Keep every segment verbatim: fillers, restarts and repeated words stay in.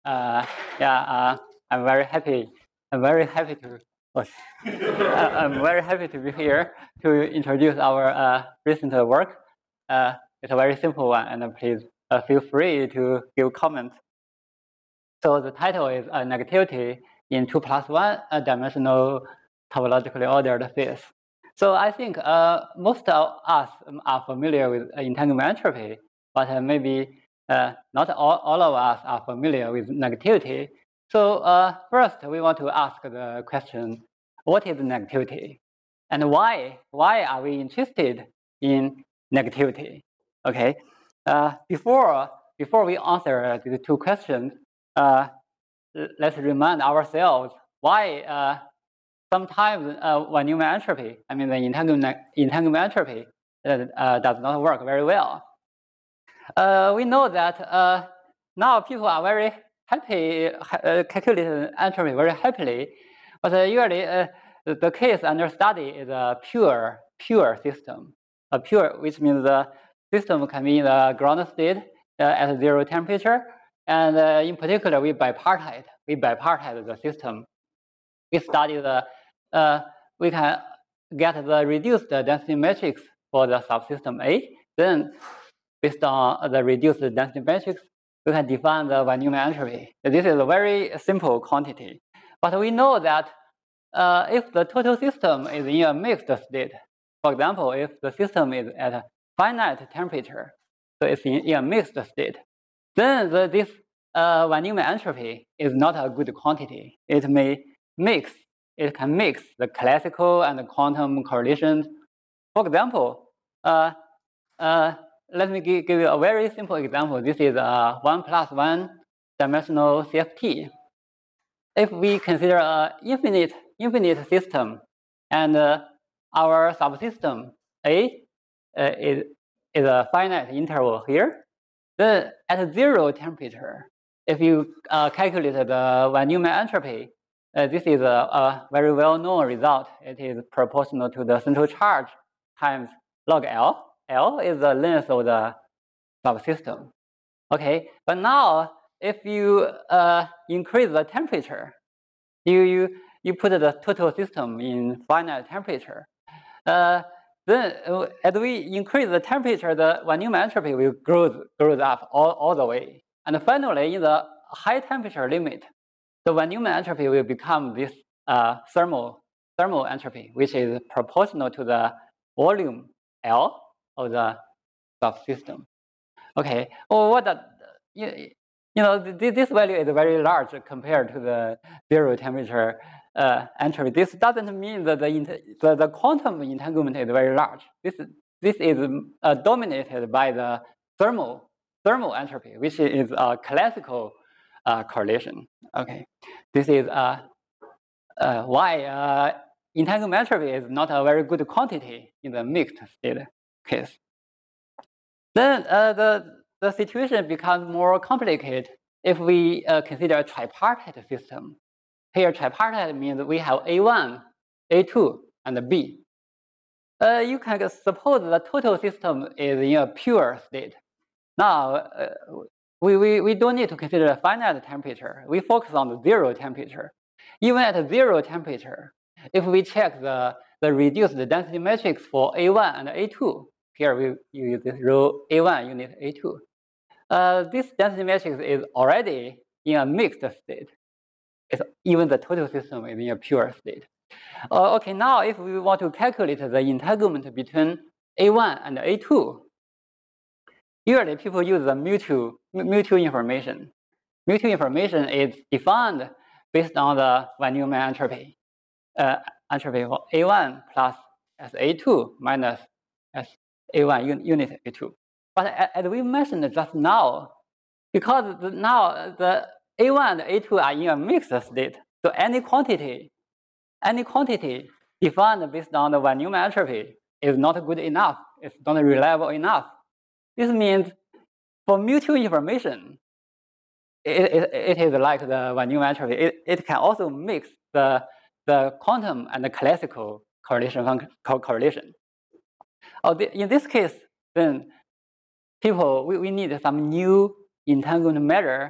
Uh, yeah, uh, I'm very happy. I'm very happy to. Oh, I'm very happy to be here to introduce our uh, recent work. Uh, it's a very simple one, and please uh, feel free to give comments. So the title is uh, Negativity in two plus one dimensional topologically ordered space. So I think uh, most of us are familiar with entanglement entropy, but uh, maybe uh, not all, all of us are familiar with negativity. So uh, first, we want to ask the question, what is negativity? And why? Why are we interested in negativity? Okay. Uh, before, before we answer these two questions, uh, let's remind ourselves why uh, sometimes uh, von Neumann entropy, I mean the entanglement, entanglement entropy, uh, uh, does not work very well. Uh, we know that uh, now people are very happy, uh, calculating entropy very happily, but uh, usually uh, the case under study is a pure, pure system. A pure, which means the system can be in the ground state uh, at zero temperature, and uh, in particular, we bipartite. We bipartite the system. We study the, uh, we can get the reduced density matrix for the subsystem A. Then, based on the reduced density matrix, we can define the von Neumann entropy. This is a very simple quantity. But we know that uh, if the total system is in a mixed state, for example, if the system is at a finite temperature, so it's in, in a mixed state, then the, this uh, von Neumann entropy is not a good quantity. It may mix, it can mix the classical and the quantum correlations. For example, uh, uh, let me give, give you a very simple example. This is a one plus one dimensional C F T. If we consider an infinite, infinite system, and uh, our subsystem A uh, is, is a finite interval here, then at zero temperature, if you uh, calculate the von Neumann entropy, uh, this is a, a very well-known result. It is proportional to the central charge times log L. L is the length of the subsystem. Okay, but now if you uh, increase the temperature, you, you, you put the total system in finite temperature. Uh, then uh, as we increase the temperature, the von Neumann entropy will grow, grows up all, all the way. And finally, in the high temperature limit, the von Neumann entropy will become this uh, thermal, thermal entropy, which is proportional to the volume L of the subsystem. Okay, well, what the, you, you know, this value is very large compared to the zero temperature uh, entropy. This doesn't mean that the, the, the quantum entanglement is very large. This, this is uh, dominated by the thermal, thermal entropy, which is a classical uh, correlation. Okay, this is uh, uh, why uh, entanglement entropy is not a very good quantity in the mixed state case. Then uh, the, the situation becomes more complicated if we uh, consider a tripartite system. Here, tripartite means we have A one, A two, and B. Uh, you can suppose the total system is in a pure state. Now, uh, we, we, we don't need to consider a finite temperature. We focus on the zero temperature. Even at zero temperature, if we check the, the reduced density matrix for A one and A two, here we use this row A one unit A two. Uh, this density matrix is already in a mixed state. It's, even the total system is in a pure state. Uh, okay, now if we want to calculate the entanglement between A one and A two, usually people use the mutual, mutual information. Mutual information is defined based on the von Neumann entropy. Uh, entropy for A one plus S A two minus S A one un unit A two. But as we mentioned just now, because the, now the A one and A two are in a mixed state, so any quantity, any quantity defined based on the von Neumann entropy is not good enough. It's not reliable enough. This means for mutual information, it, it, it is like the von Neumann entropy. It, it can also mix the, the quantum and the classical correlation co correlation. Oh, the, in this case, then people, we, we need some new entanglement measure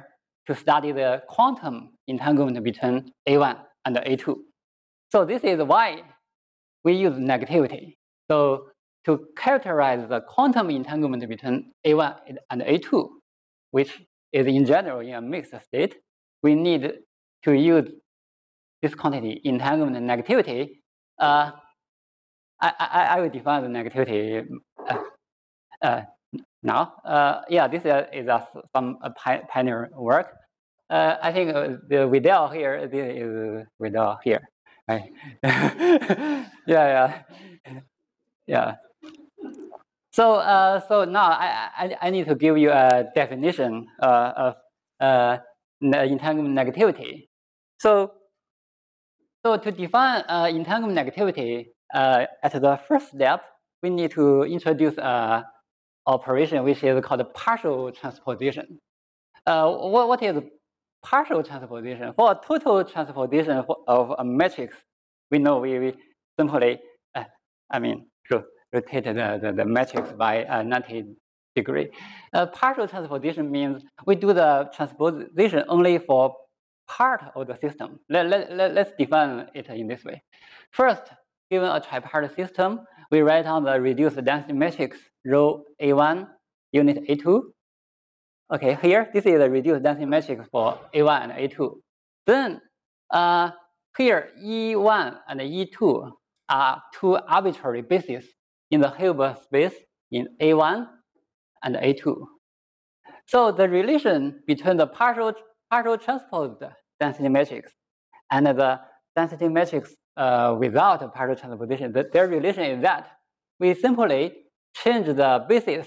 to study the quantum entanglement between A one and A two. So this is why we use negativity. So to characterize the quantum entanglement between A one and A two, which is in general in a mixed state, we need to use this quantity, entanglement negativity. Uh, I, I, I will define the negativity uh, uh, now. Uh, yeah, this is a, some a pioneer work. Uh, I think uh, the Vidal here, this is Vidal here. Right? yeah, yeah, yeah. So, uh, so now I, I, I need to give you a definition uh, of uh, entanglement negativity. So, so to define uh, entanglement negativity, uh, at the first step, we need to introduce an operation which is called partial transposition. Uh, what, what is partial transposition? For a total transposition of a matrix, we know we, we simply, uh, I mean, rotate the, the, the matrix by uh, ninety degree. Uh, partial transposition means we do the transposition only for part of the system. Let, let, let, let's define it in this way. First, given a tripartite system, we write down the reduced density matrix rho A one, unit A two. Okay, here, this is the reduced density matrix for A one and A two. Then, uh, here, E one and E two are two arbitrary bases in the Hilbert space in A one and A two. So the relation between the partial, partial transposed density matrix and the density matrix uh, without partial transposition, the, their relation is that we simply change the basis,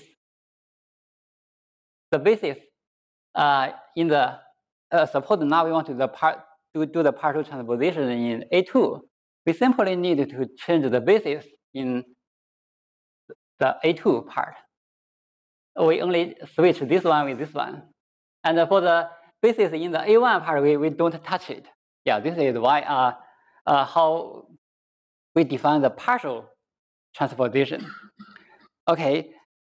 the basis uh, in the, uh, suppose now we want to the part, to do the partial transposition in A two. We simply need to change the basis in the A two part. We only switch this one with this one. And for the basis in the A one part, we, we don't touch it. Yeah, this is why uh, uh, how we define the partial transposition. Okay,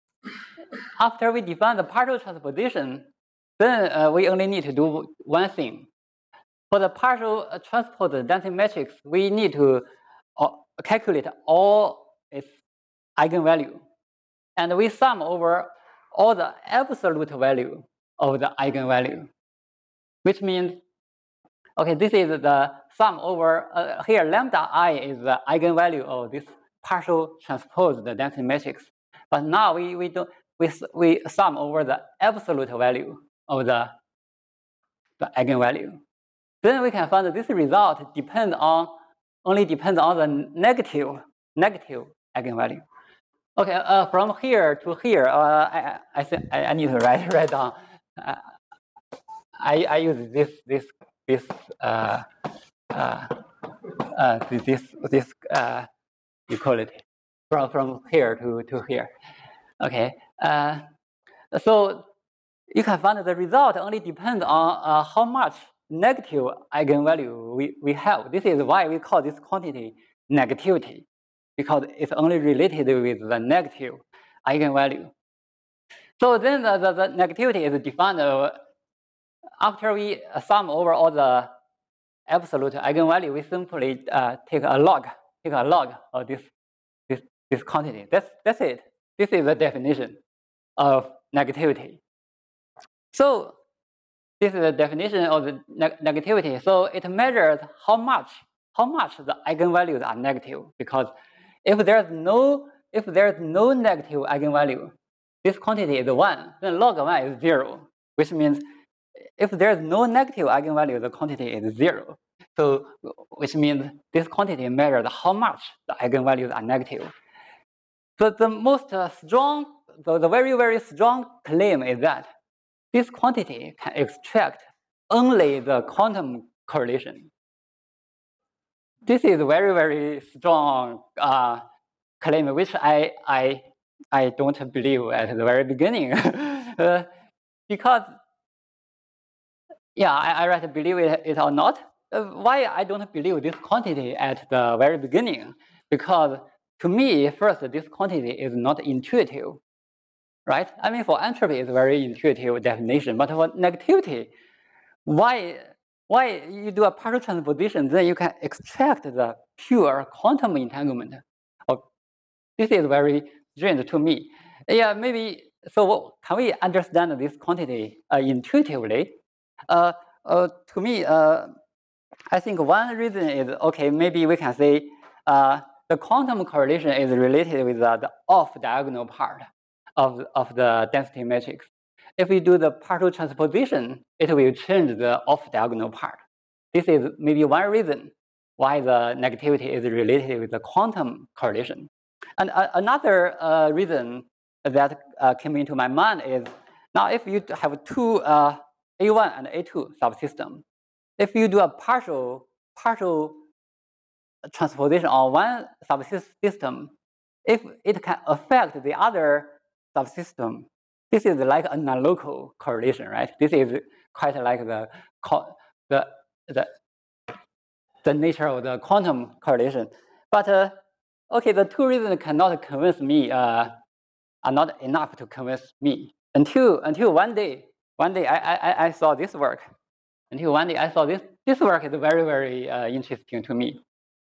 after we define the partial transposition, then uh, we only need to do one thing. For the partial uh, transposed density matrix, we need to uh, calculate all its eigenvalue. And we sum over all the absolute value of the eigenvalue, which means, okay, this is the sum over, uh, here lambda I is the eigenvalue of this partial transposed density matrix. But now we, we, do, we, we sum over the absolute value of the, the eigenvalue. Then we can find that this result depends on, only depends on the negative, negative eigenvalue. Okay, uh, from here to here, uh, I, I think I, I need to write write down. Uh, I I use this this this uh, uh, uh, this this uh, equality from from here to to here. Okay, uh, so you can find the result only depends on uh, how much negative eigenvalue we we have. This is why we call this quantity negativity, because it's only related with the negative eigenvalue. So then the, the, the negativity is defined uh, after we sum over all the absolute eigenvalue, we simply uh, take a log, take a log of this, this, this quantity. That's, that's it. This is the definition of negativity. So this is the definition of the neg negativity. So it measures how much, how much the eigenvalues are negative, because if there's no if there's no negative eigenvalue, this quantity is one, then log one is zero, which means if there's no negative eigenvalue, the quantity is zero. So which means this quantity measures how much the eigenvalues are negative. So the most uh, strong, so the very, very strong claim is that this quantity can extract only the quantum correlation. This is very, very strong uh, claim, which I, I, I don't believe at the very beginning. uh, because, yeah, I, I rather believe it, it or not. Uh, why I don't believe this quantity at the very beginning? Because to me, first, this quantity is not intuitive, right? I mean, for entropy, it's a very intuitive definition, but for negativity, why why you do a partial transposition, then you can extract the pure quantum entanglement. Oh, this is very strange to me. Yeah, maybe. So can we understand this quantity uh, intuitively? Uh, uh, to me, uh, I think one reason is, okay, maybe we can say uh, the quantum correlation is related with uh, the off-diagonal part of, of the density matrix. If we do the partial transposition, it will change the off-diagonal part. This is maybe one reason why the negativity is related with the quantum correlation. And uh, another uh, reason that uh, came into my mind is, now if you have two uh, A one and A two subsystems, if you do a partial partial transposition on one subsystem, if it can affect the other subsystem, this is like a non-local correlation, right? This is quite like the the the the nature of the quantum correlation. But uh, okay, the two reasons cannot convince me, uh, are not enough to convince me until until one day, one day I I, I saw this work. Until one day I saw this this work is very very uh, interesting to me.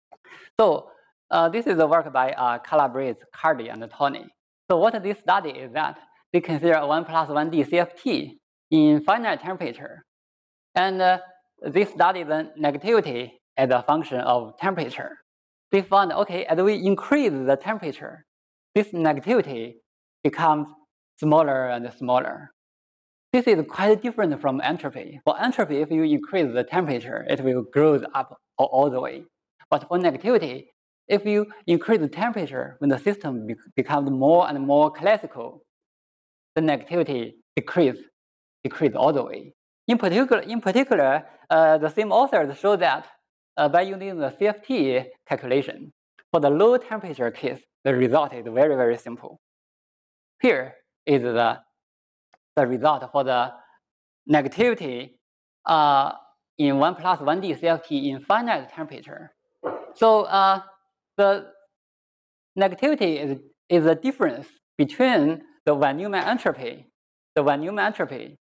So uh, this is a work by uh, Calabrese, Cardy, and Tony. So what this study is that they consider a one plus one D C F T in finite temperature, and uh, they study the negativity as a function of temperature. They found, okay, as we increase the temperature, this negativity becomes smaller and smaller. This is quite different from entropy. For entropy, if you increase the temperature, it will grow up all, all the way. But for negativity, if you increase the temperature, when the system be becomes more and more classical, the negativity decrease, decrease all the way. In particular, in particular, uh, the same authors show that uh, by using the C F T calculation, for the low temperature case, the result is very, very simple. Here is the, the result for the negativity uh, in one plus one D C F T in finite temperature. So uh, the negativity is, is the difference between the von Neumann entropy, the von Neumann entropy,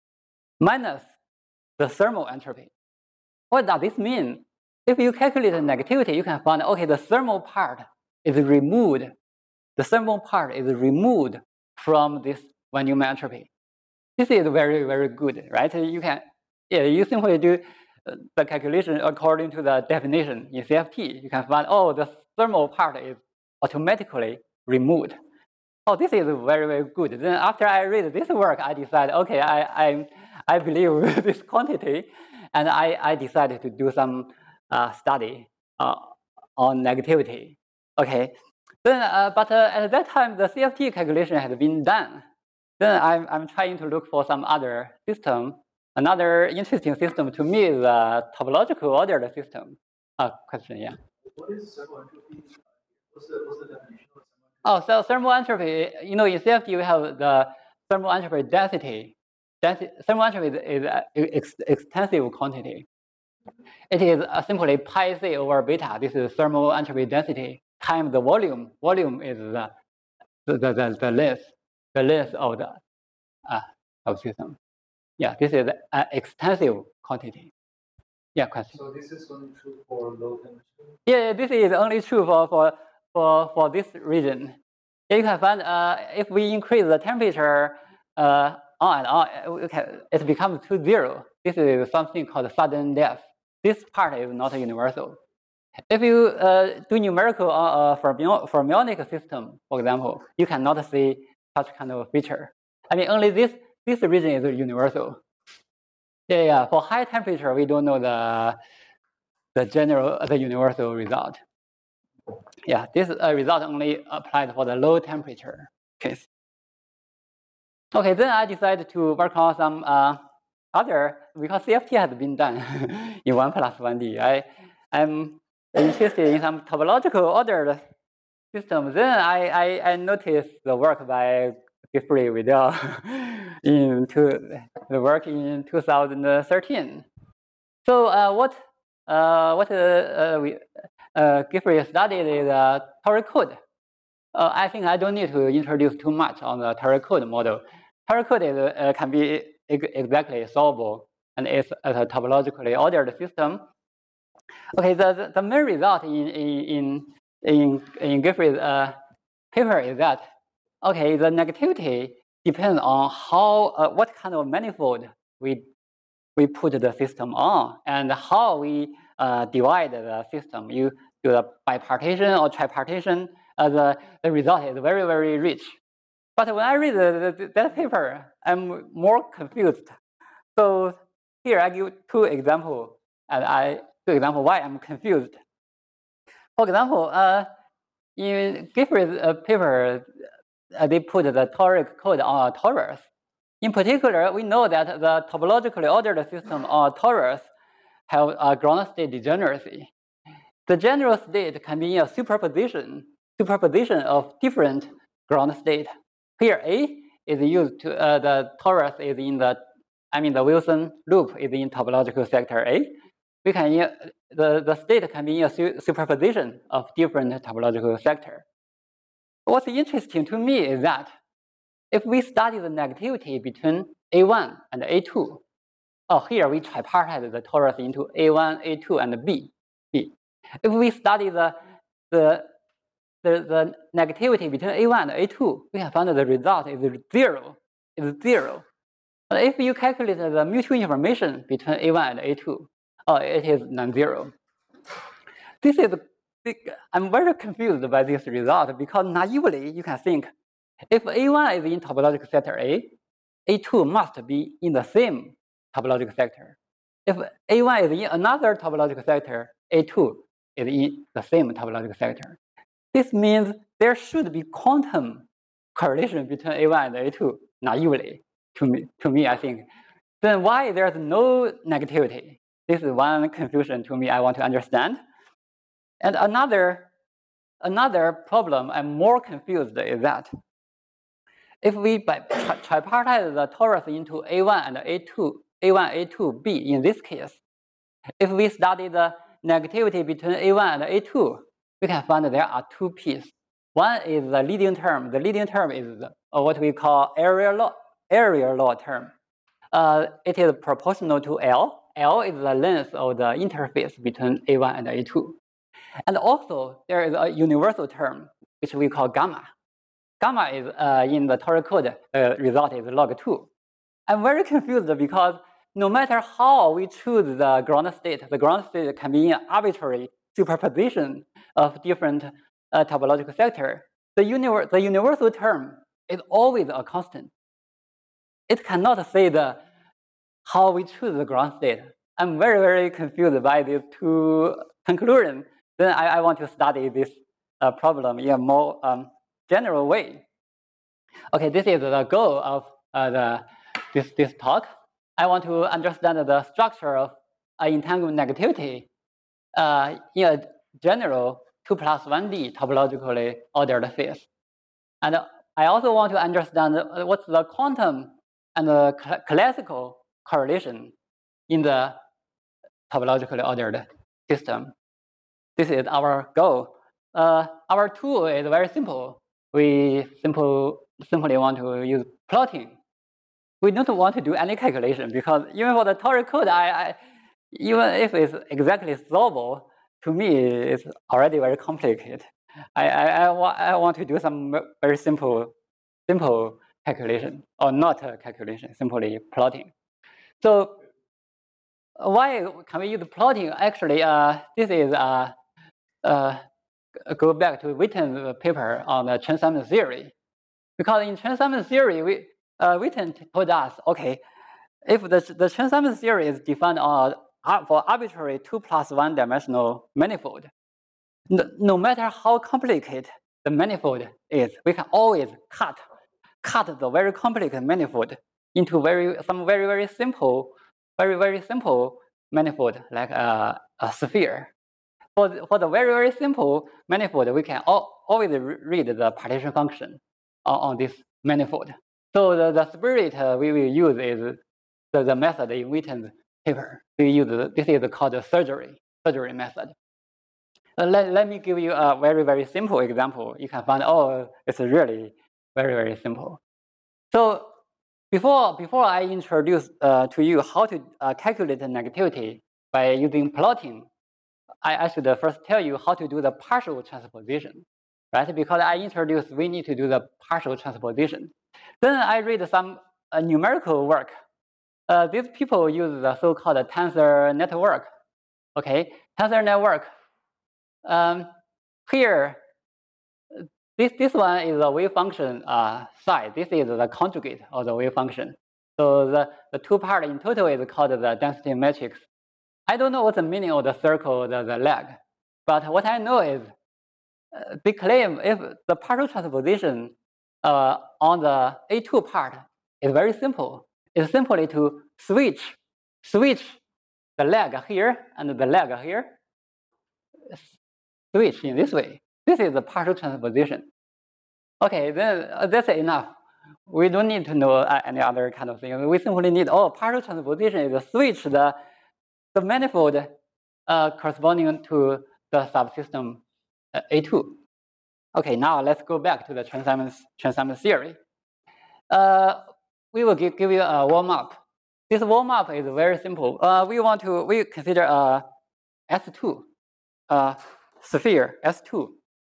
minus the thermal entropy. What does this mean? If you calculate the negativity, you can find, okay, the thermal part is removed. The thermal part is removed from this von Neumann entropy. This is very, very good, right? You can, yeah, you simply do the calculation according to the definition in C F T. You can find, oh, the thermal part is automatically removed. Oh, this is very, very good. Then after I read this work, I decided, okay, I I, I believe this quantity, and I, I decided to do some uh, study uh, on negativity. Okay, then uh, but uh, at that time the C F T calculation had been done. Then I'm I'm trying to look for some other system. Another interesting system to me is a topological ordered system. Uh, question, yeah. What is thermal entropy? What's the, what's the definition of thermal entropy? Oh, so thermal entropy, you know, in C F T we have the thermal entropy density. Density thermal entropy is an ex extensive quantity. It is uh, simply pi c over beta. This is thermal entropy density times the volume. Volume is the the the, the, the length, the length of the uh, of system. Yeah, this is an extensive quantity. Yeah, question. So this is only true for low temperature? Yeah, this is only true for for for, for this region. You can find uh, if we increase the temperature uh, on and on, it becomes to zero. This is something called sudden death. This part is not universal. If you uh, do numerical on a fermionic system, for example, you cannot see such kind of feature. I mean, only this this region is universal. Yeah, yeah. For high temperature, we don't know the the general, the universal result. Yeah, this uh, result only applied for the low temperature case. Okay, then I decided to work on some uh, other, because C F T has been done in one plus one D. I I'm interested in some topological ordered systems. Then I I, I noticed the work by Geoffrey Widell in two, the work in two thousand thirteen. So uh, what uh, what uh, uh, we uh, Geoffrey studied is uh, Torah code. Uh, I think I don't need to introduce too much on the Torah code model. Torah code is, uh, can be exactly solvable and it's a topologically ordered system. Okay, the, the, the main result in in in in Giffrey's uh, paper is that okay, the negativity depends on how uh, what kind of manifold we we put the system on and how we uh, divide the system. You do the bipartition or tripartition, uh, the, the result is very, very rich. But when I read the, the, that paper, I'm more confused. So here I give two examples, and I two examples why I'm confused. For example, uh, in Giffrey's uh, paper, uh, they put the toric code on a torus. In particular, we know that the topologically ordered system on torus have a ground state degeneracy. The general state can be a superposition, superposition of different ground state. Here, A is used to, uh, the torus is in the, I mean, the Wilson loop is in topological sector A. We can, the, the state can be a su superposition of different topological sector. What's interesting to me is that if we study the negativity between A one and A two, oh, here we tripartite the torus into A one, A two, and B. B. If we study the, the, the, the negativity between A one and A two, we have found that the result is zero. Is zero. But if you calculate the mutual information between A one and A two, oh, it is non-zero. This is, I'm very confused by this result because naively you can think if A one is in topological sector A, A two must be in the same topological sector. If A one is in another topological sector, A two is in the same topological sector. This means there should be quantum correlation between A one and A two, naively, to me, to me, I think. Then why there's no negativity? This is one confusion to me I want to understand. And another, another problem I'm more confused is that if we tripartite the torus into A one and A two, A one, A two, B in this case, if we study the negativity between A one and A two, we can find that there are two p's. One is the leading term. The leading term is the, uh, what we call area law, area law term. Uh, it is proportional to L. L is the length of the interface between A one and A two. And also, there is a universal term, which we call gamma. Gamma is uh, in the toric code, uh, result is log two. I'm very confused because no matter how we choose the ground state, the ground state can be an arbitrary superposition of different uh, topological sector. The, univer the universal term is always a constant. It cannot say the how we choose the ground state. I'm very, very confused by these two conclusions. Then I, I want to study this uh, problem in a more um, general way. Okay, this is the goal of uh, the, this, this talk. I want to understand the structure of uh, entanglement negativity uh, in a general two plus one D topologically ordered phase. And I also want to understand what's the quantum and the cl classical correlation in the topologically ordered system. This is our goal. Uh, our tool is very simple. We simple, simply want to use plotting. We don't want to do any calculation because even for the toric code, I, I, even if it's exactly solvable, to me, it's already very complicated. I, I, I, wa I want to do some very simple, simple calculation, or not a calculation, simply plotting. So why can we use plotting? Actually, uh, this is uh, uh, go back to Witten's paper on the Chen-Simons theory. Because in Chen-Simons theory, we, uh, Witten told us, okay, if the, the Chen-Simons theory is defined on, uh, for arbitrary two plus one dimensional manifold, no, no matter how complicated the manifold is, we can always cut, cut the very complicated manifold into very, some very, very simple, very, very simple manifold, like a, a sphere. For the, for the very, very simple manifold, we can al always re read the partition function on, on this manifold. So the, the spirit uh, we will use is the, the method in Witten's paper. We use the, this is called the surgery, surgery method. Uh, let, let me give you a very, very simple example. You can find, oh, it's really very, very simple. So before, before I introduce uh, to you how to uh, calculate the negativity by using plotting, I, I should first tell you how to do the partial transposition, right? Because I introduced we need to do the partial transposition. Then I read some uh, numerical work. Uh, these people use the so-called tensor network. Okay, tensor network. Um, here, this this one is the wave function uh, side. This is the conjugate of the wave function. So the, the two part in total is called the density matrix. I don't know what the meaning of the circle, the, the leg, but what I know is uh, they claim if the partial transposition uh, on the A two part is very simple. It's simply to switch, switch the leg here and the leg here, switch in this way. This is the partial transposition. Okay, then uh, that's enough. We don't need to know uh, any other kind of thing. We simply need, oh, partial transposition is to switch the, the manifold uh, corresponding to the subsystem uh, A two. Okay, now let's go back to the Chern-Simons Chern-Simons theory. Uh, we will give, give you a warm-up. This warm-up is very simple. Uh, we want to, we consider a S two, uh, sphere S two.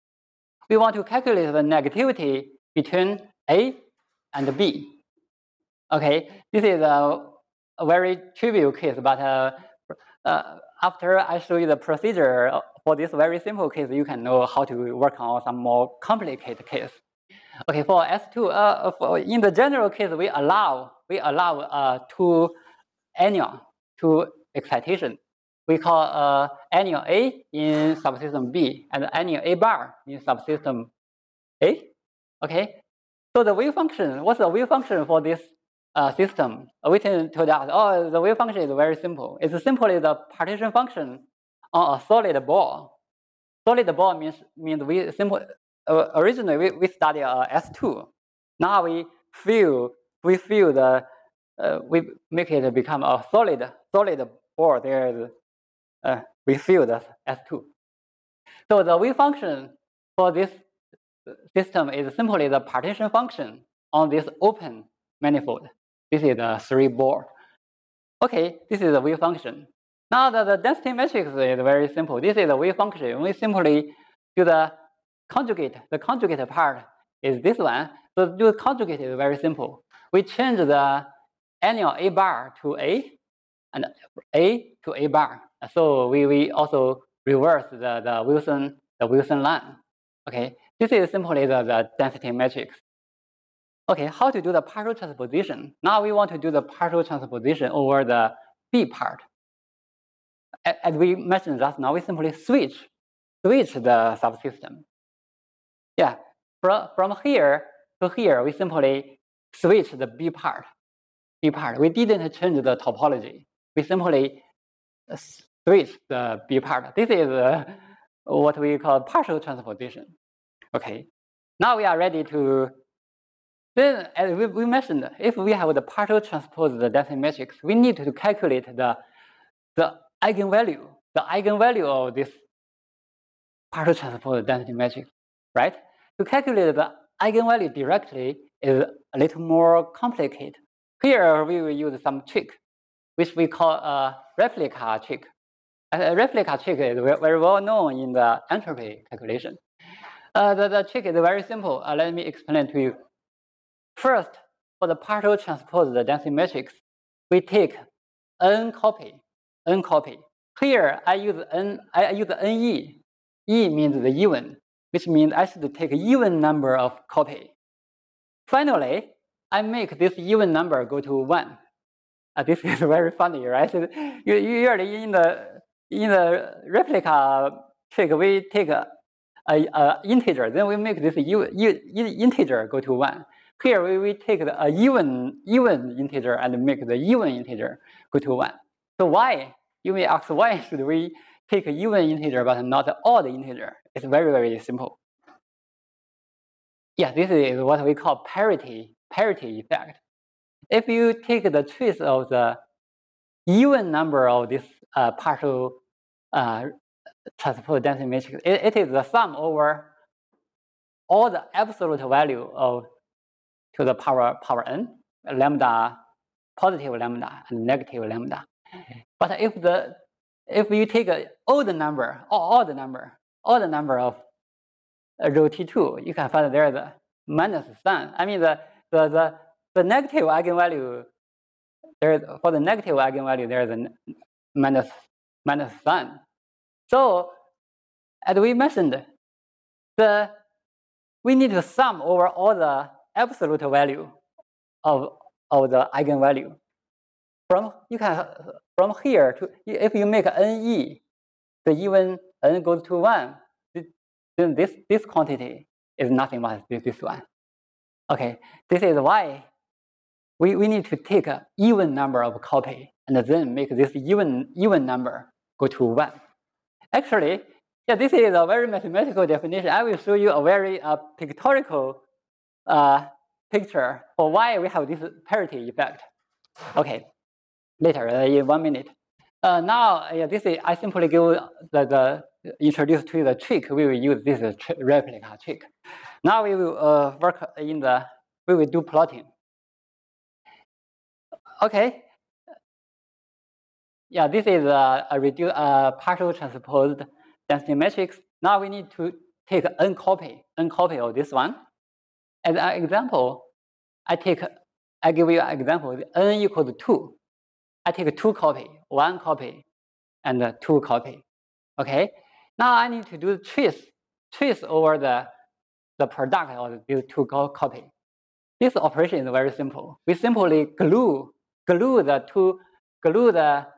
We want to calculate the negativity between A and B. Okay, this is a, a very trivial case, but uh, uh, after I show you the procedure for this very simple case, you can know how to work on some more complicated case. Okay, for S two, uh, for in the general case, we allow we allow uh, two anion, two excitation. We call uh, anion A in subsystem B and anion A bar in subsystem A. Okay, so the wave function, what's the wave function for this uh, system? Witten told us, oh, the wave function is very simple. It's simply the partition function on a solid ball. Solid ball means means we simple. Uh, originally, we, we studied uh, S two. Now we fill we fill the uh, we make it become a solid solid ball. There is uh, we fill the S two. So the wave function for this system is simply the partition function on this open manifold. This is the three ball. Okay, this is the wave function. Now the, the density matrix is very simple. This is the wave function. We simply do the conjugate. The conjugate part is this one. So to do conjugate is very simple. We change the anion A bar to A and A to A bar. So we, we also reverse the, the Wilson the Wilson line. Okay, this is simply the, the density matrix. Okay, how to do the partial transposition? Now we want to do the partial transposition over the B part. As we mentioned just now, we simply switch, switch the subsystem. Yeah, from, from here to here, we simply switch the B part. B part. We didn't change the topology. We simply switch the B part. This is uh, what we call partial transposition. Okay, now we are ready to. Then, as we, we mentioned, if we have the partial transpose the density matrix, we need to calculate the the eigenvalue, the eigenvalue of this partial transpose density matrix, right? To calculate the eigenvalue directly is a little more complicated. Here we will use some trick, which we call a replica trick. A replica trick is very well known in the entropy calculation. Uh, the, the trick is very simple. Uh, let me explain to you. First, for the partial transpose the density matrix, we take n copy, n copy. Here I use n, I use ne. E means the even, which means I should take even number of copy. Finally, I make this even number go to one. Uh, this is very funny, right? Usually in the in the replica trick, we take a, a, a integer, then we make this even, integer go to one. Here we, we take the a even even integer and make the even integer go to one. So why? You may ask, why should we take a even integer but not an odd integer? It's very, very simple. Yeah, this is what we call parity, parity effect. If you take the trace of the even number of this uh, partial uh, transpose density matrix, it, it is the sum over all the absolute value of to the power power n. lambda, positive lambda, and negative lambda. But if the if you take an odd number or odd number, odd number of row T two, you can find there the minus sign. I mean the the the, the negative eigenvalue there for the negative eigenvalue there is a minus minus sign. So as we mentioned, the we need to sum over all the absolute value of of the eigenvalue. From you can from here to if you make n e, the even n goes to one, then this this quantity is nothing but this, this one. Okay, this is why we, we need to take an even number of copy and then make this even even number go to one. Actually, yeah, this is a very mathematical definition. I will show you a very uh, pictorial uh, picture for why we have this parity effect. Okay, later uh, in one minute. Uh, now, uh, this is I simply give the, the introduce to you the trick. We will use this tr replica trick. Now we will uh, work in the we will do plotting. Okay. Yeah, this is a, a reduced uh, partial transposed density matrix. Now we need to take n copy, n copy of this one. As an example, I take I give you an example. N equals two. I take two copy, one copy, and uh, two copy. Okay. Now I need to do trace trace over the the product of these two copy. This operation is very simple. We simply glue glue the two glue the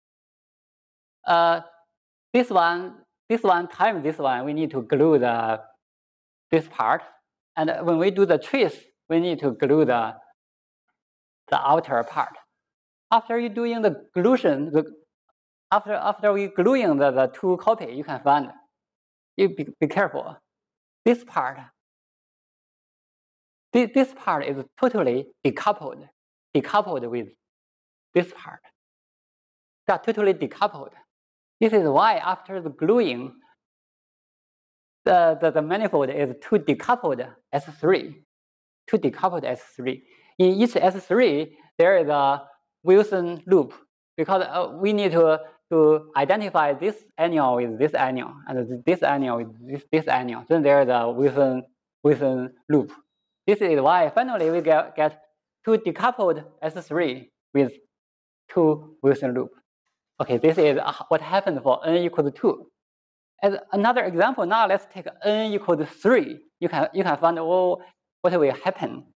uh this one this one times this one. We need to glue the this part, and when we do the trace, we need to glue the the outer part. After you doing the glution, the, after after we gluing the, the two copy, you can find. You be, be careful. This part. This, this part is totally decoupled, decoupled with this part. They are totally decoupled. This is why after the gluing, the, the, the manifold is two decoupled S three, two decoupled S three. In each S three, there is a Wilson loop because uh, we need to, to identify this annual with this annual and this annual with this, this annual. Then there is a Wilson, Wilson loop. This is why finally we get, get two decoupled S three with two Wilson loop. Okay, this is what happened for n equals two. As another example, now let's take n equals three. You can you can find oh, what will happen.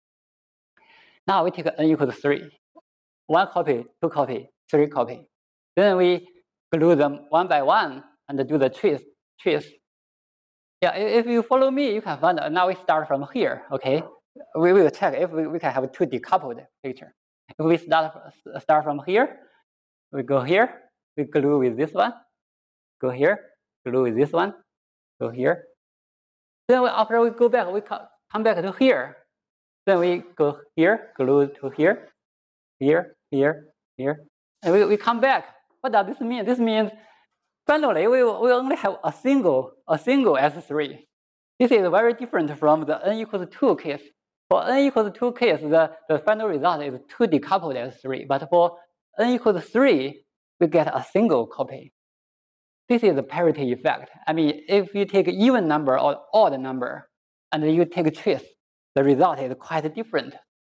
Now we take n equals three. One copy, two copy, three copy. Then we glue them one by one and do the trace. trace. Yeah, if you follow me, you can find. Now we start from here. Okay, we will check if we, we can have two decoupled picture. If we start start from here, we go here, we glue with this one, go here, glue with this one, go here. Then we, after we go back, we come back to here. Then we go here, glue to here, here, here, here, and we, we come back. What does this mean? This means finally we we only have a single a single S three. This is very different from the n equals two case. For n equals two case, the, the final result is two decoupled S three. But for n equals three, we get a single copy. This is the parity effect. I mean, if you take even number or odd number, and you take trace, the result is quite different.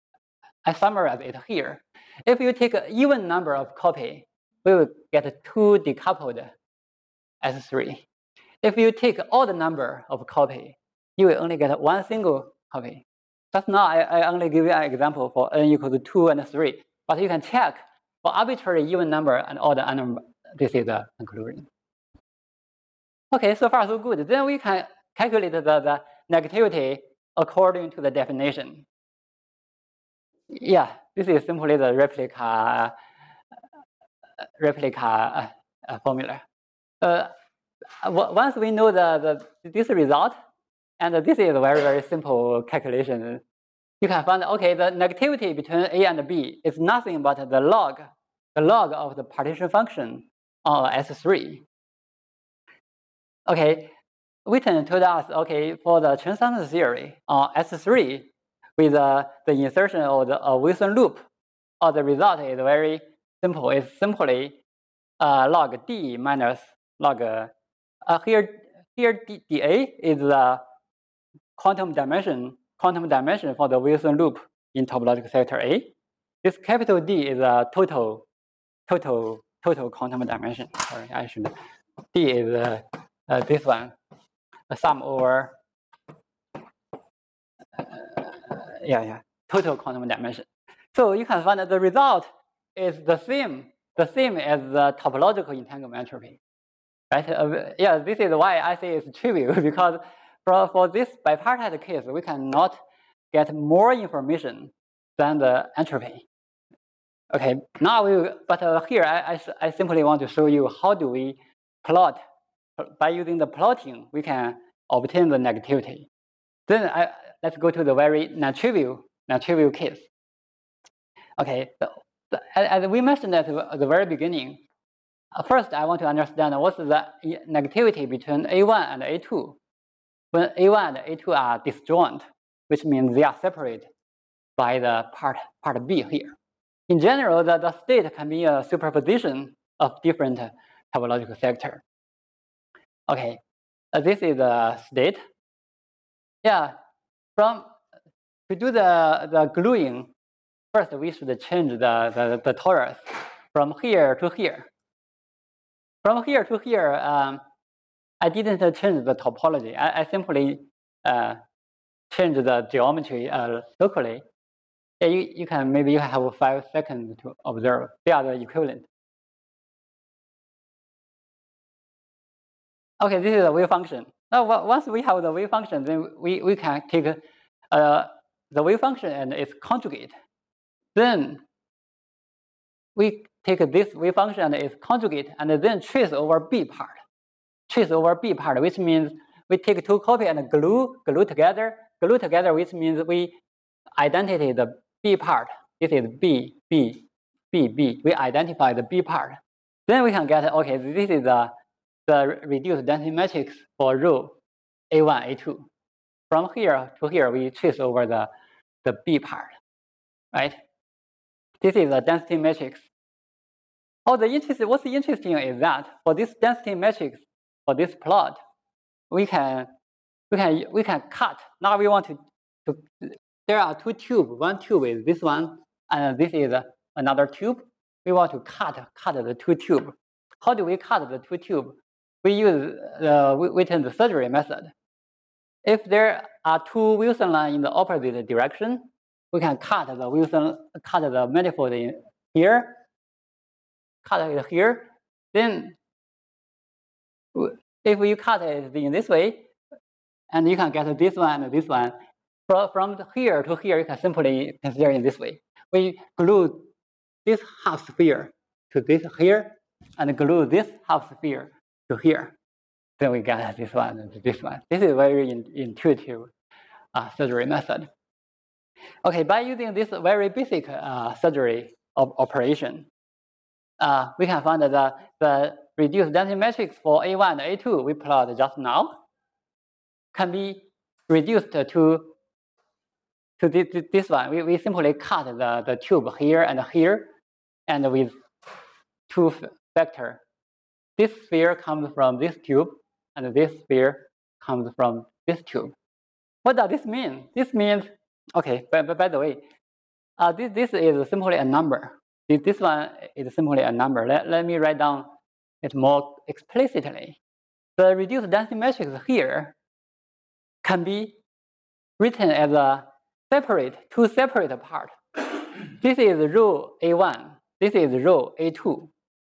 I summarize it here. If you take an even number of copy, we will get two decoupled S three. If you take odd number of copy, you will only get one single copy. Just now, I, I only give you an example for n equals two and three, but you can check for arbitrary even number and odd number. This is the conclusion. Okay, so far so good. Then we can calculate the, the negativity according to the definition. Yeah, this is simply the replica replica uh, formula. Uh, once we know the, the this result, and this is a very very simple calculation, you can find okay the negativity between A and B is nothing but the log, the log of the partition function on S three. Okay, Witten told us okay for the Chern-Simons theory on S three, with uh, the insertion of the uh, Wilson loop, or the result is very simple. It's simply uh, log D minus log uh, uh, here here D, dA is the quantum dimension quantum dimension for the Wilson loop in topological sector A. This capital D is a total total total quantum dimension. Sorry, I should. D is uh, uh, this one, a sum over uh, yeah yeah total quantum dimension. So you can find that the result is the same the same as the topological entanglement entropy, right? Uh, yeah, this is why I say it's trivial because for for this bipartite case we cannot get more information than the entropy. Okay, now we, but uh, here I, I, I simply want to show you how do we plot. By using the plotting, we can obtain the negativity. Then I, let's go to the very non-trivial, non-trivial case. Okay, so, so, as we mentioned at the very beginning, uh, first I want to understand what's the negativity between A one and A two. When A one and A two are disjoint, which means they are separate by the part, part B here. In general, the, the state can be a superposition of different topological sector. Okay, uh, this is the state. Yeah, from to do the, the gluing, first we should change the, the, the torus from here to here. From here to here, um, I didn't change the topology. I, I simply uh, changed the geometry uh, locally. Yeah, you, you can, maybe you have five seconds to observe. They are the equivalent. Okay, this is a wave function. Now, once we have the wave function, then we, we can take uh, the wave function and its conjugate. Then we take this wave function and its conjugate and then trace over B part. Trace over B part, which means we take two copies and glue, glue together. Glue together, which means we identify the B part. This is B, B, B, B. We identify the B part. Then we can get, okay, this is the, the reduced density matrix for row A one, A two. From here to here, we trace over the, the B part, right? This is the density matrix. Oh, the interesting, what's interesting is that for this density matrix, for this plot, we can, we can, we can cut. Now we want to, to there are two tubes. One tube is this one, and this is another tube. We want to cut, cut the two tubes. How do we cut the two tubes? We use the Witten surgery method. If there are two Wilson lines in the opposite direction, we can cut the Wilson, cut the manifold in here, cut it here. Then, if you cut it in this way, and you can get this one and this one, from, from here to here, you can simply consider in this way. We glue this half sphere to this here, and glue this half sphere to here. Then we get this one and this one. This is a very in, intuitive uh, surgery method. Okay, by using this very basic uh, surgery of operation, uh, we can find that the, the reduced density matrix for A one and A two we plotted just now can be reduced to, to this, this one. We, we simply cut the, the tube here and here, and with two vector. This sphere comes from this tube, and this sphere comes from this tube. What does this mean? This means, okay, but, but by the way, uh, this, this is simply a number. This, this one is simply a number. Let, let me write down it more explicitly. The reduced density matrix here can be written as a separate, two separate part. This is row A one. This is row A two.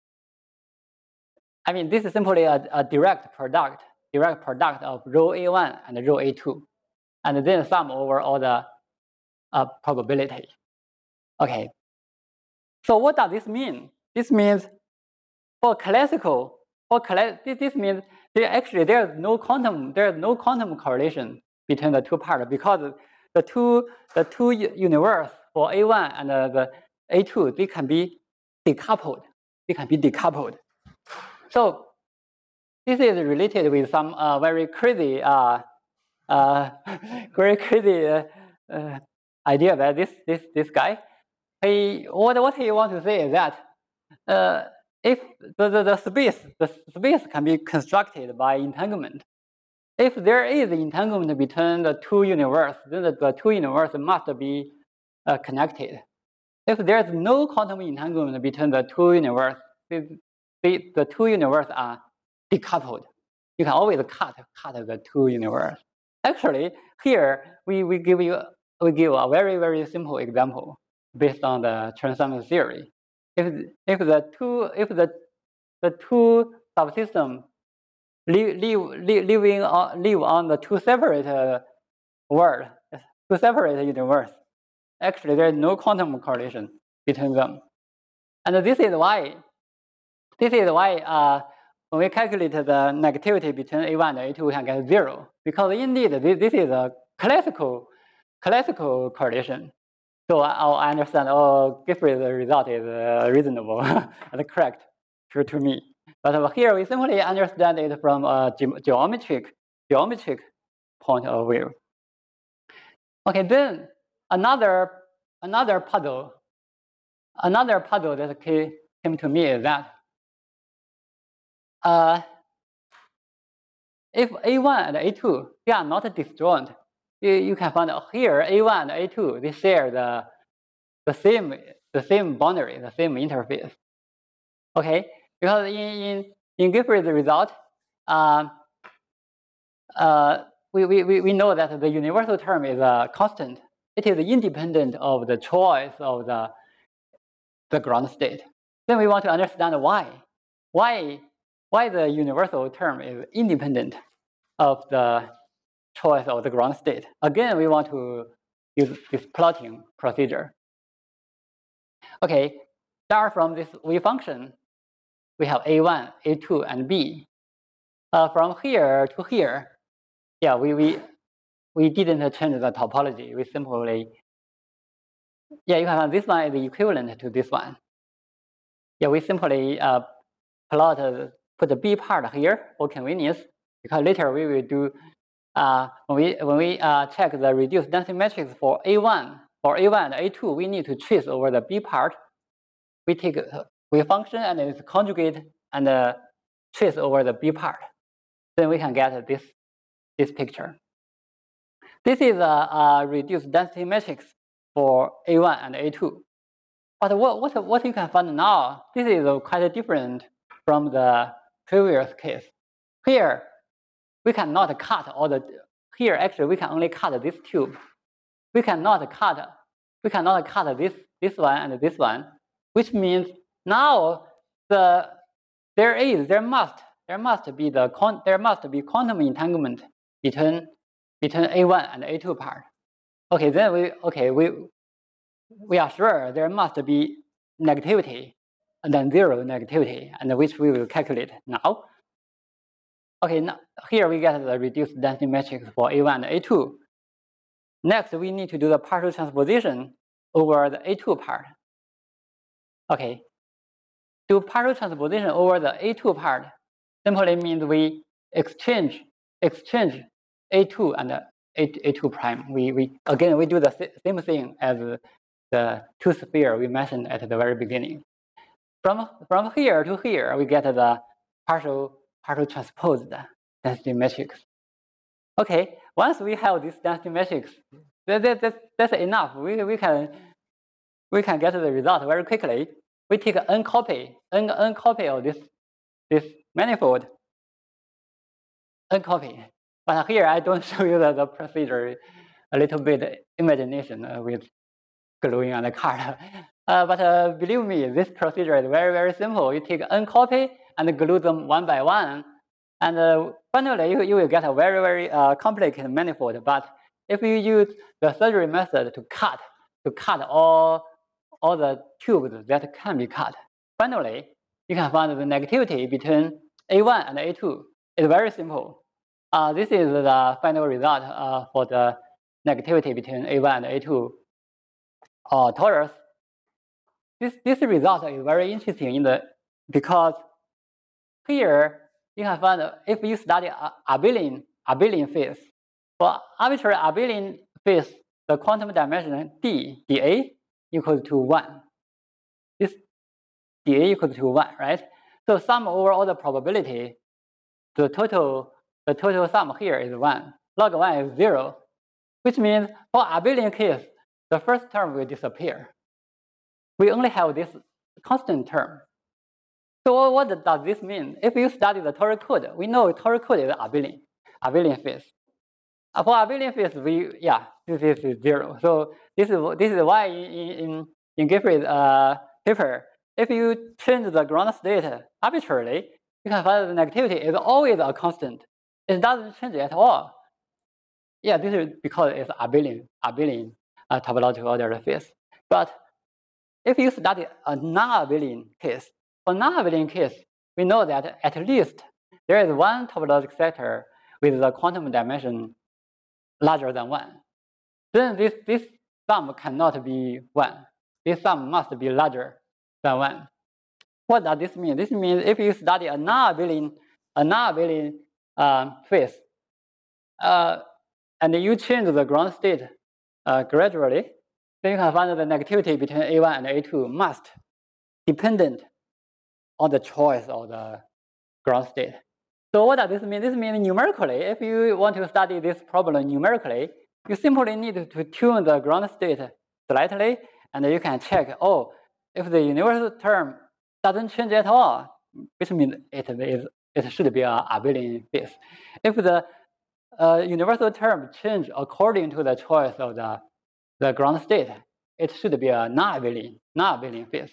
I mean, this is simply a, a direct product, direct product of row A one and row A two, and then sum over all the uh, probability. Okay. So what does this mean? This means for classical, for class, this, this means there actually there's no quantum, there's no quantum correlation between the two parts because the two the two universe for A one and uh, the A two, they can be decoupled. They can be decoupled. So this is related with some uh, very crazy, uh, uh, very crazy uh, uh, idea that this this this guy, he what what he want to say is that uh, if the, the the space the space can be constructed by entanglement. If there is entanglement between the two universes, then the, the two universes must be uh, connected. If there's no quantum entanglement between the two universes, the, the, the two universes are decoupled. You can always cut cut the two universes. Actually, here we, we give you we give a very very simple example based on the transformation theory. If if the two if the the two subsystems live live living on live on the two separate uh, world, two separate universe, actually there is no quantum correlation between them, and this is why this is why uh, when we calculate the negativity between A one and A two, we can get zero, because indeed this, this is a classical classical correlation. So I, I understand. Oh, Gifford's result is uh, reasonable and correct to, to me. But here we simply understand it from a ge geometric geometric point of view. Okay, then another another puzzle another puzzle that came, came to me is that uh, if A one and A two they are not disjoint, you, you can find here A one and A two they share the the same the same boundary, the same interface. Okay, because in in, in Gifford's result, uh, uh, we, we, we know that the universal term is a constant. It is independent of the choice of the, the ground state. Then we want to understand why. Why, why the universal term is independent of the choice of the ground state. Again, we want to use this plotting procedure. Okay, start from this wave function. We have A one, A two, and B. Uh, from here to here, yeah, we, we, we didn't change the topology. We simply, yeah, you can find this one is equivalent to this one. Yeah, we simply uh, plot, uh, put the B part here for convenience, because later we will do, uh, when we, when we uh, check the reduced density matrix for A one, for A one and A two, we need to trace over the B part. We take a wave function and its conjugate and uh, trace over the B part. Then we can get this, this picture. This is a, a reduced density matrix for A one and A two. But what, what, what you can find now, this is quite different from the previous case. Here, we cannot cut all the, here actually we can only cut this tube. We cannot cut, we cannot cut this, this one and this one, which means now the, there is, there must, there must be the, there must be quantum entanglement between between A one and A two part. Okay, then we okay we we are sure there must be negativity and then zero negativity, and which we will calculate now. Okay, now here we get the reduced density matrix for A one and A two. Next, we need to do the partial transposition over the A two part. Okay, do partial transposition over the A two part simply means we exchange exchange A two and A two prime. We, we again we do the same thing as the two sphere we mentioned at the very beginning. From from here to here, we get the partial partial transposed density matrix. Okay, once we have this density matrix, that, that, that, that's enough. We we can we can get the result very quickly. We take n copy n n copy of this this manifold n copy. But here I don't show you the, the procedure, a little bit imagination uh, with gluing on the card. Uh, but uh, believe me, this procedure is very, very simple. You take n copy and glue them one by one. And uh, finally, you, you will get a very, very uh, complicated manifold. But if you use the surgery method to cut, to cut all, all the tubes that can be cut, finally, you can find the negativity between A one and A two. It's very simple. Uh, this is the final result uh, for the negativity between A one and A two uh, torus. This, this result is very interesting in the, because here you can find if you study abelian, abelian phase, for arbitrary abelian phase, the quantum dimension d, dA equals to one. This dA equals to one, right? So sum over all the probability, the total, the total sum here is one. Log one is zero, which means for abelian case, the first term will disappear. We only have this constant term. So what does this mean? If you study the toric code, we know toric code is abelian, abelian phase. Uh, for abelian phase, we yeah, this is zero. So this is this is why in in in Giffrey's uh, paper, if you change the ground state arbitrarily, you can find the negativity is always a constant. It doesn't change at all. Yeah, this is because it's abelian, abelian uh, topological ordered phase. But if you study a non-abelian case, for non-abelian case, we know that at least there is one topological sector with the quantum dimension larger than one. Then this, this sum cannot be one. This sum must be larger than one. What does this mean? This means if you study a non-abelian, a non-abelian uh, phase, uh, and you change the ground state uh, gradually, then you can find the negativity between A one and A two must dependent on the choice of the ground state. So what does this mean? This means numerically, if you want to study this problem numerically, you simply need to tune the ground state slightly, and you can check, oh, if the universal term doesn't change at all, which means it is it should be an abelian phase. If the uh, universal term change according to the choice of the, the ground state, it should be a non-abelian, non-abelian phase.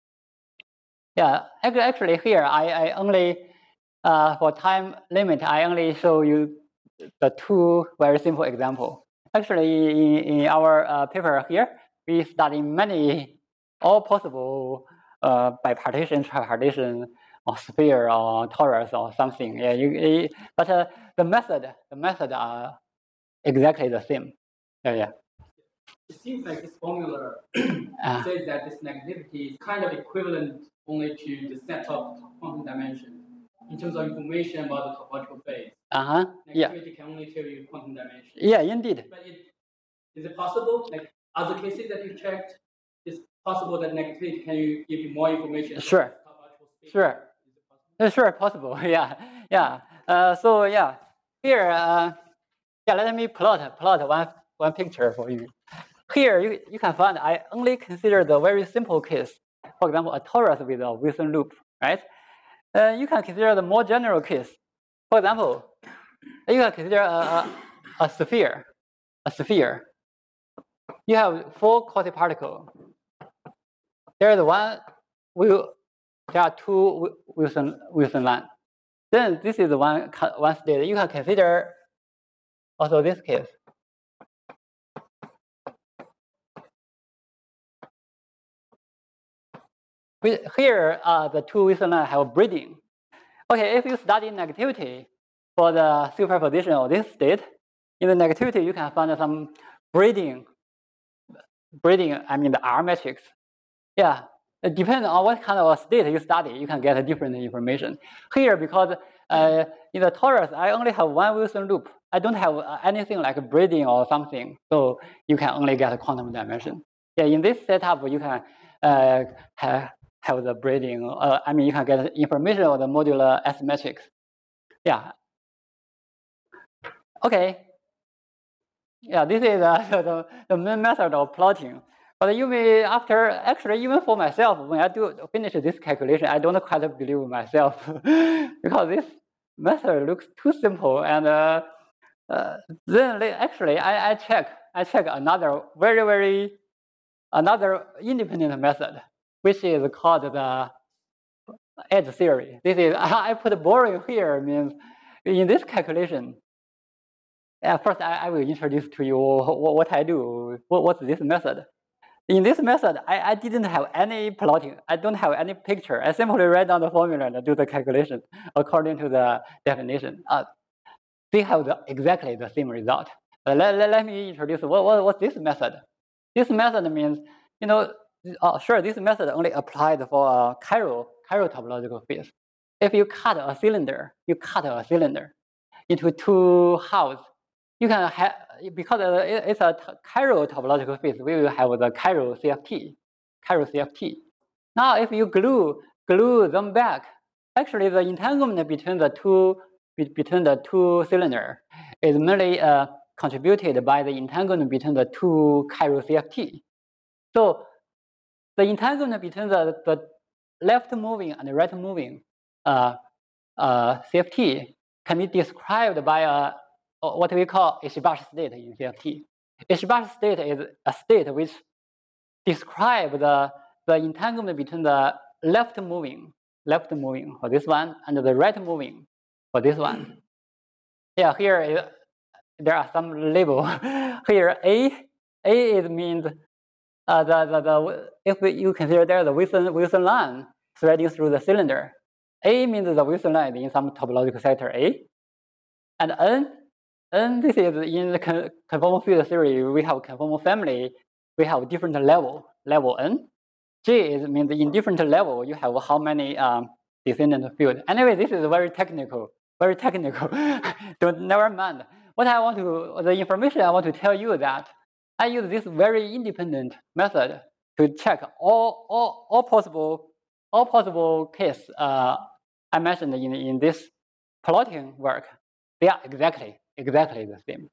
Yeah, actually here I, I only, uh, for time limit, I only show you the two very simple examples. Actually, in, in our uh, paper here, we study many, all possible uh, bipartition, tripartition, or sphere, or torus, or something. Yeah, you, you, but uh, the method, the method are exactly the same. Yeah, yeah. It seems like this formula uh, says that this negativity is kind of equivalent only to the set of quantum dimensions in terms of information about the topological phase. Uh-huh. Yeah. Negativity can only tell you quantum dimension. Yeah, indeed. But it, is it possible, like other cases that you checked, it's possible that negativity can you give you more information? Sure. Sure. Is sure, possible. Yeah. Yeah. Uh, so yeah, here, uh, yeah, let me plot plot one one picture for you. Here you, you can find I only consider the very simple case. For example, a torus with a Wilson loop, right? Uh, you can consider the more general case. For example, you can consider a, a, a sphere. A sphere. You have four quasi-particles. There is one. Will there are two Wilson Wilson lines. Then this is one one state. You can consider also this case. Here, uh, the two Wilson lines have braiding. Okay, if you study negativity for the superposition of this state, in the negativity you can find some braiding. Braiding, I mean the R matrix. Yeah, it depends on what kind of state you study, you can get different information. Here, because uh, in the torus, I only have one Wilson loop. I don't have anything like braiding or something, so you can only get a quantum dimension. Yeah, in this setup, you can uh, have, have the braiding. Uh, I mean, you can get information of the modular S matrix. Yeah. Okay. Yeah, this is uh, the, the main method of plotting. But you may, after, actually, even for myself, when I do finish this calculation, I don't quite believe myself because this method looks too simple. And uh, uh, then actually, I, I check, I check another very, very, another independent method, which is called the edge theory. This is, I put boring here means in this calculation. Uh, first, I, I will introduce to you what, what I do. What, what's this method? In this method, I, I didn't have any plotting. I don't have any picture. I simply write down the formula and do the calculation according to the definition. Uh, they have the, exactly the same result. Uh, let, let, let me introduce what, what, what's this method. This method means, you know, uh, sure, this method only applied for a chiral, chiral topological phase. If you cut a cylinder, you cut a cylinder into two halves. you can have, because it's a chiral topological field, we will have the chiral C F T, chiral C F T. Now, if you glue glue them back, actually the entanglement between the two between the two cylinder is mainly uh, contributed by the entanglement between the two chiral C F T. So the entanglement between the, the left moving and the right moving uh, uh, C F T can be described by a what we call Ishbash state in C F T. Ishbash state is a state which describes the, the entanglement between the left moving, left moving for this one and the right moving for this one. Yeah, here is, there are some label. Here A, A is means uh, the, the, the, if you consider there the Wilson, Wilson line threading through the cylinder. A means the Wilson line in some topological sector A. And N, N this is in the conformal field theory, we have conformal family, we have different level, level N. J is means in different level, you have how many um, descendant field. Anyway, this is very technical, very technical. Don't never mind. What I want to, the information I want to tell you that I use this very independent method to check all all all possible all possible case uh, I mentioned in in this plotting work. They are exactly exactly the same.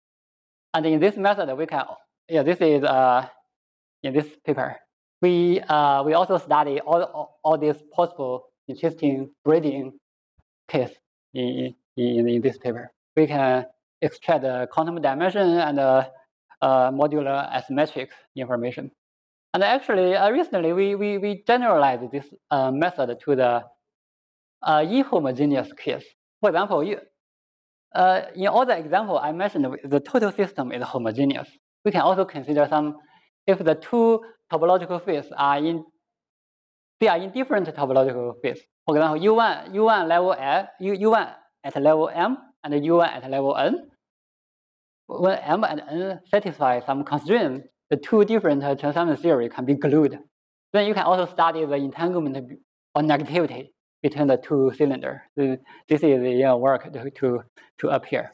And in this method, we can yeah this is uh in this paper. We uh we also study all all, all these possible interesting breeding case in, in in this paper. We can extract the quantum dimension and uh, uh, modular asymmetric information. And actually, uh, recently we we we generalized this uh, method to the uh, inhomogeneous case. For example, you uh, in all the example I mentioned, the total system is homogeneous. We can also consider some if the two topological fields are in they are in different topological fields. For example, U one U one level L, U U1 at level M and U one at level N. When M and N satisfy some constraint, the two different transaction theory can be glued. Then you can also study the entanglement or negativity between the two cylinders. This is the uh, work to, to, to appear.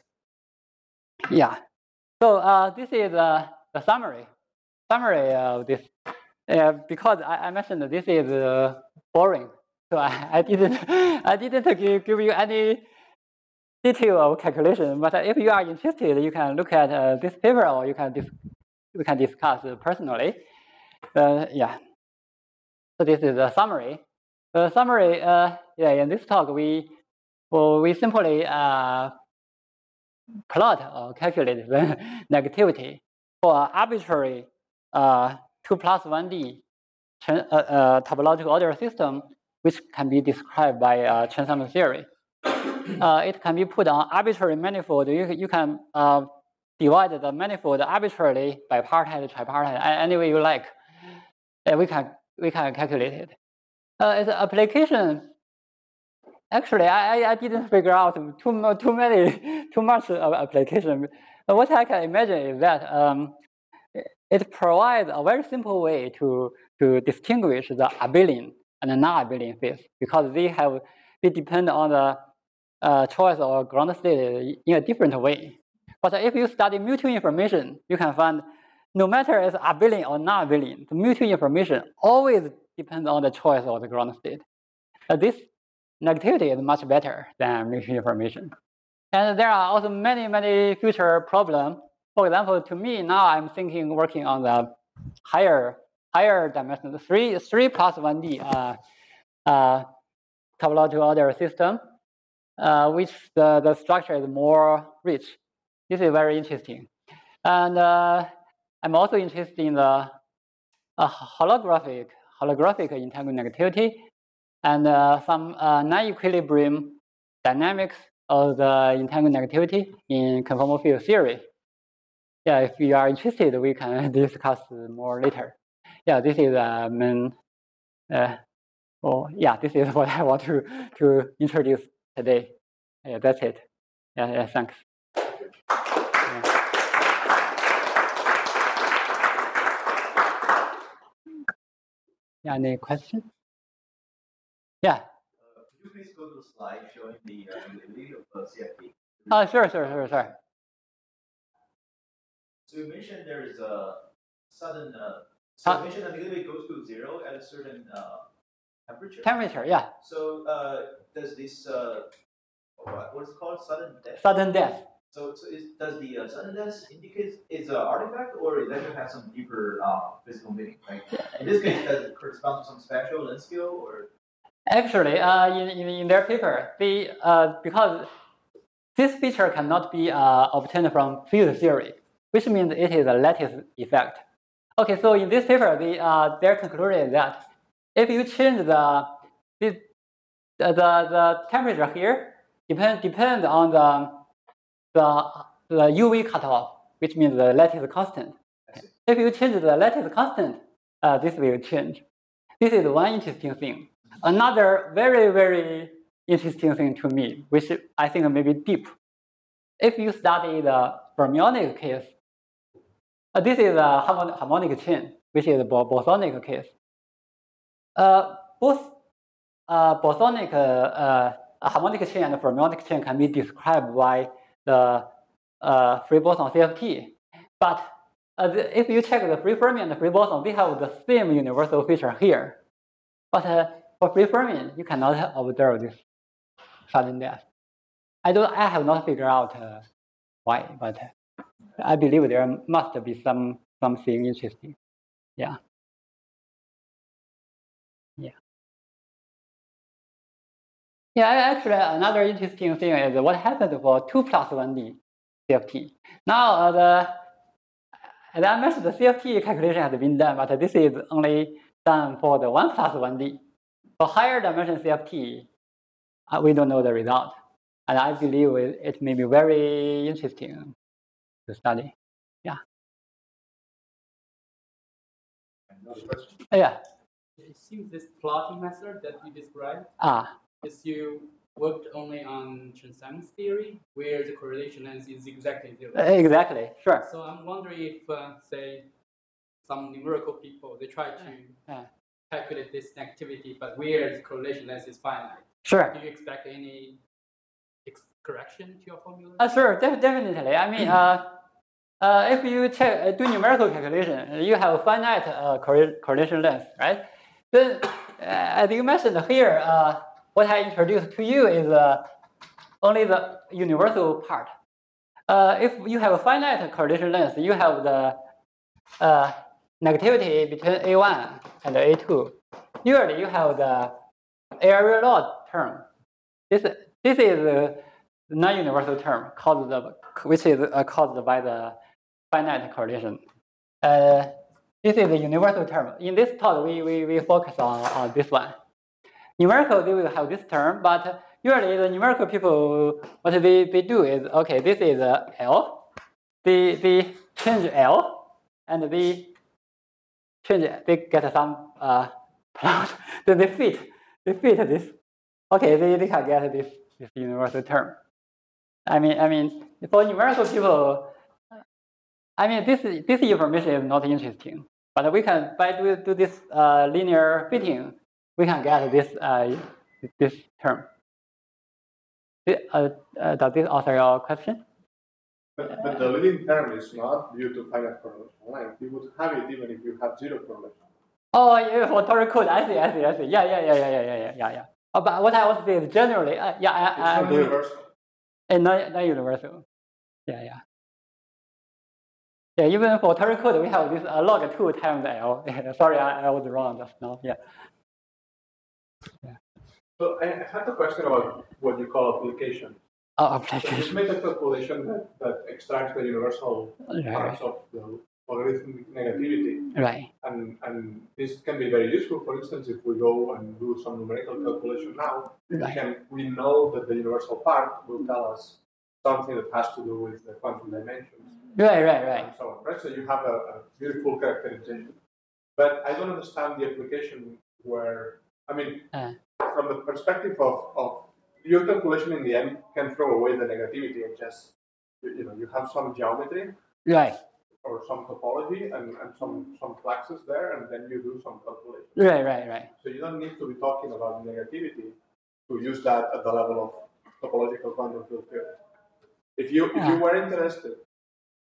Yeah. So uh, this is uh, the summary. Summary of this. Uh, because I, I mentioned that this is uh, boring, so I, I didn't I didn't give, give you any detail of calculation. But if you are interested, you can look at uh, this paper, or you can dis we can discuss personally. Uh, yeah. So this is a summary. The summary. Uh, yeah. In this talk, we well we simply uh, plot or calculate the negativity for arbitrary uh, two plus one D uh, uh, topological order system, which can be described by uh, Chen-Simons theory. Uh, it can be put on arbitrary manifold. You, you can uh, divide the manifold arbitrarily by bipartite, tripartite, any way you like. Uh, we can we can calculate it. Uh, as an application, actually, I, I didn't figure out too too many too much of application. But what I can imagine is that um, it provides a very simple way to to distinguish the abelian and the non-abelian phase, because they have they depend on the uh, choice or ground state in a different way. But if you study mutual information, you can find no matter it's abelian or non-abelian, the mutual information always depends on the choice of the ground state. Uh, this negativity is much better than mutual information. And there are also many, many future problems. For example, to me, now I'm thinking, working on the higher higher dimension, three, three plus one D uh, uh, topological order system, uh, which the, the structure is more rich. This is very interesting. And uh, I'm also interested in the uh, holographic, holographic entanglement negativity and uh, some uh, non-equilibrium dynamics of the entanglement negativity in conformal field theory. Yeah, if you are interested, we can discuss more later. Yeah, this is uh, main. Uh, oh, yeah, this is what I want to to introduce today. Yeah, that's it. Yeah, yeah, thanks. Yeah. Yeah, any question? Yeah. Uh, could you please go to the slide showing the uh, validity of uh, C F T? Oh, sure, sure, sure, sure. So you mentioned there is a sudden. Uh, so you mentioned that negativity goes to zero at a certain uh, temperature. Temperature, yeah. So uh, does this uh, what, what is it called, sudden death? Sudden death. So, so is, does the uh, sudden death indicate is an artifact, or is that have some deeper uh, physical meaning? Like in this case, does it correspond to some special lens skill, or? Actually, uh, in, in in their paper, they uh, because this feature cannot be uh, obtained from field theory, which means it is a lattice effect. Okay, so in this paper, they, uh, their conclusion is that if you change the the the, the temperature here depend depend on the the the U V cutoff, which means the lattice constant. If you change the lattice constant, uh, this will change. This is one interesting thing. Another very very interesting thing to me, which I think may be deep. If you study the fermionic case, uh, this is a harmonic, harmonic chain, which is a bosonic case. Uh, both uh, bosonic uh, uh, harmonic chain and fermionic chain can be described by the uh, free boson C F T. But uh, the, if you check the free fermion and the free boson, they have the same universal feature here. But uh, for free fermion, you cannot observe this sudden death. I don't. I have not figured out uh, why, but I believe there must be some something interesting. Yeah. Yeah. Yeah. Actually, another interesting thing is what happened for two plus one D C F T. Now uh, the as I mentioned, the C F T calculation has been done, but this is only done for the one plus one D. For higher dimension C F T, uh, we don't know the result. And I believe it, it may be very interesting to study. Yeah. Another question? Yeah. It seems this plotting method that you described Ah. is you worked only on transcendence theory, where the correlation length is exactly zero. Exactly. Sure. So I'm wondering if, uh, say, some numerical people they try to yeah. calculate this activity, but where the correlation length is finite. Sure. Do you expect any correction to your formula? Uh, sure, def definitely. I mean, uh, uh, if you check, uh, do numerical calculation, you have finite uh, correlation length, right? Then, uh, as you mentioned here, uh, what I introduced to you is uh, only the universal part. Uh, if you have a finite correlation length, you have the uh, negativity between A one and A two. Usually, you have the area log term. This this is a non-universal term caused the, which is uh, caused by the finite correlation. Uh, this is a universal term. In this talk, we we, we focus on, on this one. Numerical, they will have this term, but usually the numerical people, what they, they do is, okay, this is uh, L. They, they change L, and they change, they get some uh, plot. Then they fit, they fit this. Okay, they, they can get this, this universal term. I mean, I mean, for numerical people, I mean, this this information is not interesting. But we can, by do, do this uh, linear fitting, we can get this uh, this term. Uh, uh, does this answer your question? But, but the leading term is not due to finite correlation line. You would have it even if you have zero correlation. Oh, yeah, for toric code, I see, I see, I see. Yeah, yeah, yeah, yeah, yeah, yeah, yeah, yeah. Oh, but what I want to say is generally, uh, yeah, I, it's I not agree. Universal. And not, not universal. Yeah, yeah. Yeah, even for toric code, we have this uh, log two times L. Sorry, I, I was wrong just now. Yeah. Yeah. So I had a question about what you call application. Oh, So you application. made a calculation that, that extracts the universal Right, parts of the logarithmic negativity. Right. And, and this can be very useful. For instance, if we go and do some numerical calculation now, Right. we, can, we know that the universal part will tell us something that has to do with the quantum dimensions. Right, right, right. And so on, right? So you have a, a beautiful characterization. But I don't understand the application where, I mean, uh. from the perspective of, of your calculation in the end can throw away the negativity and just, you know, you have some geometry. Right. Or some topology and, and some, some fluxes there, and then you do some calculation. Right, right, right. So you don't need to be talking about negativity to use that at the level of topological quantum field theory. If you, if you were interested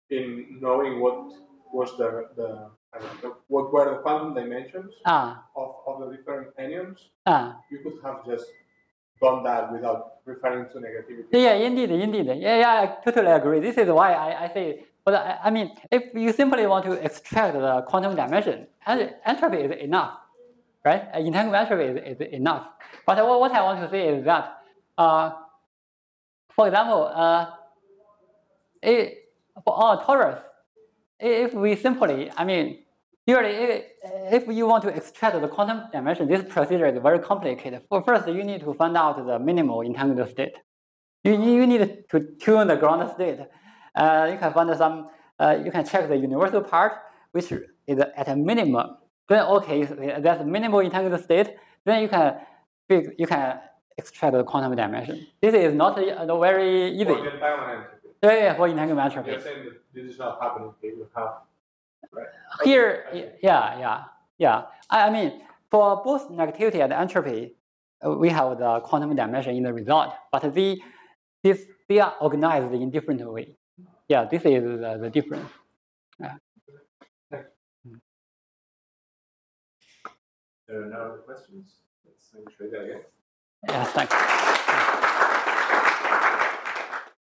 in knowing what was the, the, I don't know, what were the quantum dimensions ah. of, of the different anyons, ah. you could have just done that without referring to negativity. Yeah, indeed, indeed. Yeah, yeah, I totally agree. This is why I, I say, but I, I mean, if you simply want to extract the quantum dimension, entropy is enough, right? Entanglement entropy is, is enough. But what, what I want to say is that, uh, for example, uh, it, for all torus, if we simply, I mean, usually, if you want to extract the quantum dimension, this procedure is very complicated. For first, you need to find out the minimal entangled state. You, you need to tune the ground state. Uh, you can find some, uh, you can check the universal part, which is at a minimum. Then, okay, that's minimal entangled state. Then you can, you can extract the quantum dimension. This is not uh, very easy. For the entanglement entropy. Yeah, yeah, for entanglement entropy. You're saying that this is not happening here. You have, right? Here, okay. yeah, yeah, yeah. I, I mean, for both negativity and entropy, uh, we have the quantum dimension in the result, but the this they are organized in different way. Yeah, this is the, the difference. Yeah. There are no other questions. Let's maybe try that again. Yeah, thanks.